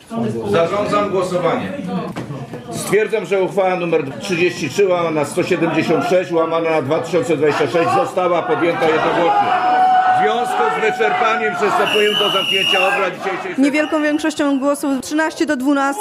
Zarządzam głosowanie. Stwierdzam, że uchwała nr 33 łamana 176 łamana na 2026 została podjęta jednogłośnie. W związku z wyczerpaniem przystępuję do zamknięcia obrad dzisiejszej sesji. Niewielką większością głosów 13-12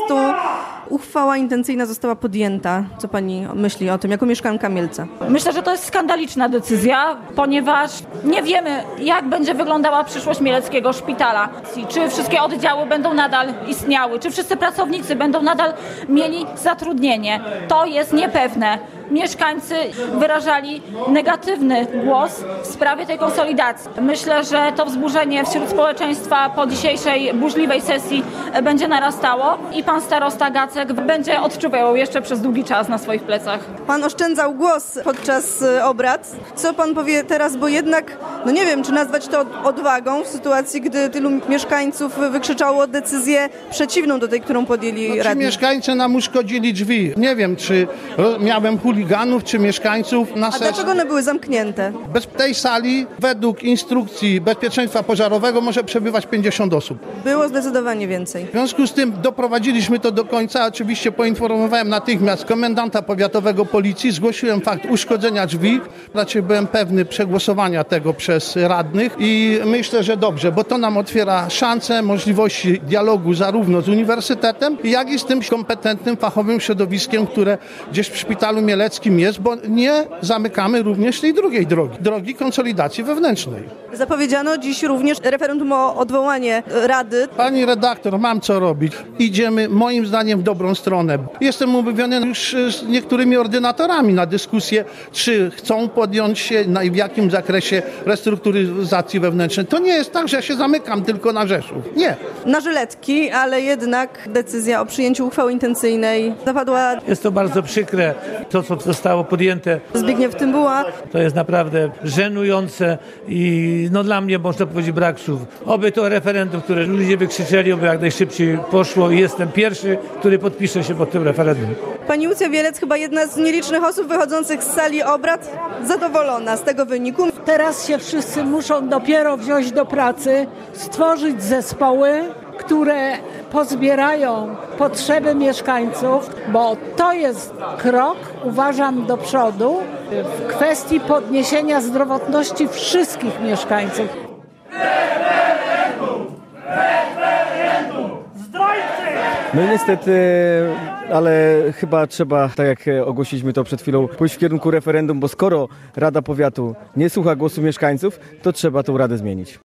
uchwała intencyjna została podjęta. Co pani myśli o tym jako mieszkanka Mielca? Myślę, że to jest skandaliczna decyzja, ponieważ nie wiemy, jak będzie wyglądała przyszłość Mieleckiego Szpitala. Czy wszystkie oddziały będą nadal istniały, czy wszyscy pracownicy będą nadal mieli zatrudnienie. To jest niepewne. Mieszkańcy wyrażali negatywny głos w sprawie tej konsolidacji. Myślę, że to wzburzenie wśród społeczeństwa po dzisiejszej burzliwej sesji będzie narastało i pan starosta Gacek będzie odczuwał jeszcze przez długi czas na swoich plecach. Pan oszczędzał głos podczas obrad. Co pan powie teraz, bo jednak, no nie wiem, czy nazwać to odwagą w sytuacji, gdy tylu mieszkańców wykrzyczało decyzję przeciwną do tej, którą podjęli Ci radni. mieszkańcy nam uszkodzili drzwi. Nie wiem, czy miałem chuliganów, czy mieszkańców na A sesji. dlaczego one były zamknięte? Bez tej sali, według instrukcji bezpieczeństwa pożarowego, może przebywać 50 osób. Było zdecydowanie więcej. W związku z tym doprowadziliśmy to do końca. Oczywiście poinformowałem natychmiast komendanta powiatowego policji, zgłosiłem fakt uszkodzenia drzwi. Raczej byłem pewny przegłosowania tego przez radnych i myślę, że dobrze, bo to nam otwiera szanse, możliwości dialogu zarówno z uniwersytetem, jak i z tym kompetentnym, fachowym środowiskiem, które gdzieś w Szpitalu Mieleckim jest, bo nie zamykamy również tej drugiej drogi konsolidacji wewnętrznej. Zapowiedziano dziś również referendum o odwołanie rady. Pani redaktor, mam co robić. Idziemy moim zdaniem w dobrą stronę. Jestem umówiony już z niektórymi ordynatorami na dyskusję, czy chcą podjąć się i w jakim zakresie restrukturyzacji wewnętrznej. To nie jest tak, że ja się zamykam tylko na Rzeszów. Nie. Na żyletki, ale jednak decyzja o przyjęciu uchwały intencyjnej zapadła. Jest to bardzo przykre, to co zostało podjęte. Zbigniew Tymbuła. To jest naprawdę żenujące i dla mnie można powiedzieć brak słów. Oby to referendum, które ludzie wykrzyczeli, oby jak najszybciej poszło i jestem pierwszy, który podpisze się pod tym referendum. Pani Łucja Wielec, chyba jedna z nielicznych osób wychodzących z sali obrad, zadowolona z tego wyniku. Teraz się wszyscy muszą dopiero wziąć do pracy, stworzyć zespoły, które pozbierają potrzeby mieszkańców, bo to jest krok, uważam, do przodu w kwestii podniesienia zdrowotności wszystkich mieszkańców. No niestety, ale chyba trzeba, tak jak ogłosiliśmy to przed chwilą, pójść w kierunku referendum, bo skoro Rada Powiatu nie słucha głosu mieszkańców, to trzeba tą radę zmienić.